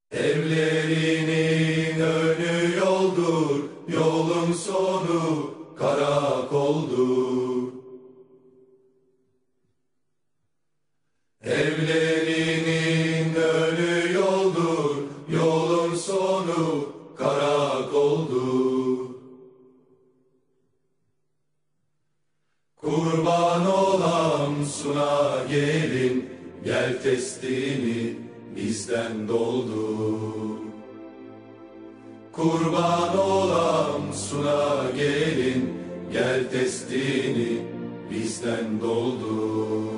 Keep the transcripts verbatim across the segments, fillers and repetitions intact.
Evlerinin önü yoldur, yolun sonu karakoldur. Evlerinin önü yoldur, yolun sonu karakoldur. Kurban olam suna gelin, gel testini bizden doldur. Kurban olam suna gelin, gel testini bizden doldur.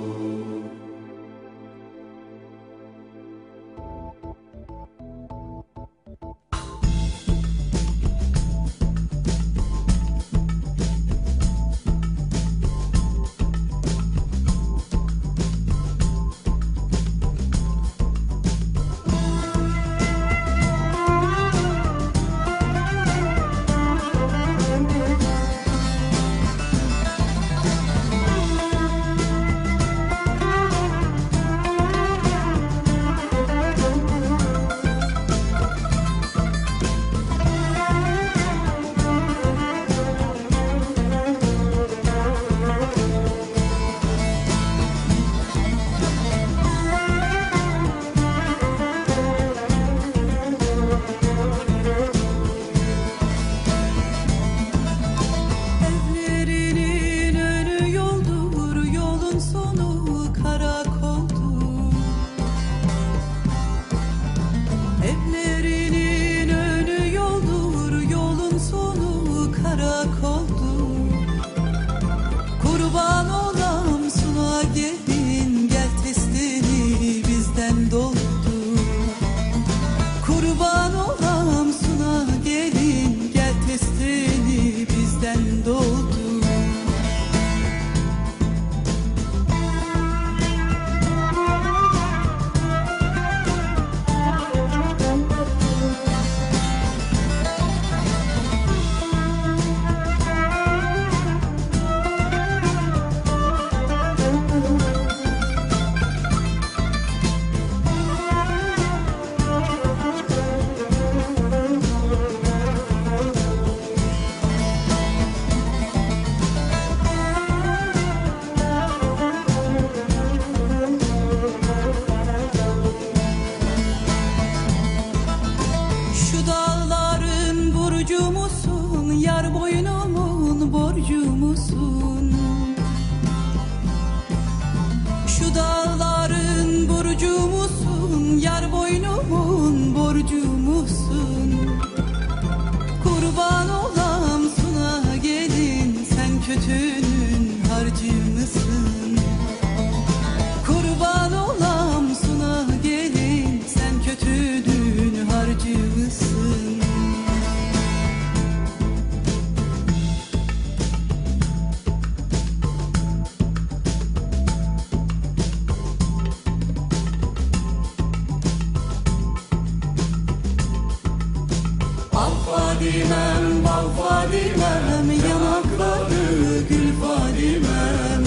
Fadimem, bal Fadimem, yanakları gül Fadimem.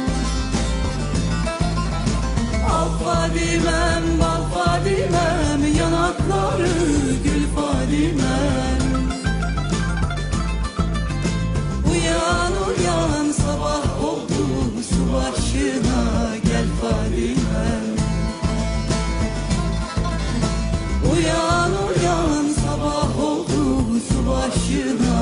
Al Fadimem, bal Fadimem, yanakları gül Fadimem. Uyan uyan sabah oldu, su başına gel Fadimem. Uyan uyan sabah oldu, su başına